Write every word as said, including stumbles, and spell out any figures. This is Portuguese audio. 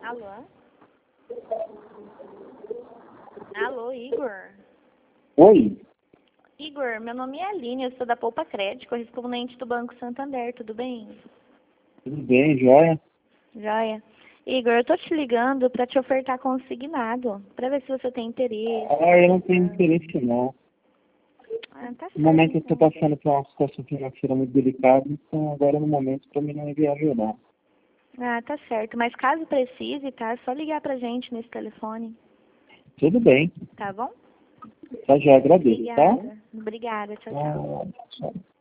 Alô? Alô, Igor? Oi, Igor, meu nome é Aline, eu sou da Poupa Crédito, correspondente do Banco Santander, tudo bem? tudo bem, joia? Joia. Igor, eu tô te ligando para te ofertar consignado, para ver se você tem interesse. Ah, eu não tenho interesse não. Ah, tá No certo, momento eu estou então. passando por uma situação financeira muito delicada, então agora no momento para mim não é viável não. Ah, tá certo. Mas caso precise, tá? É só ligar pra gente nesse telefone, Tudo bem, tá bom? tá, já agradeço, tá? Obrigada. Obrigada. Tchau, tchau. Ah, tchau.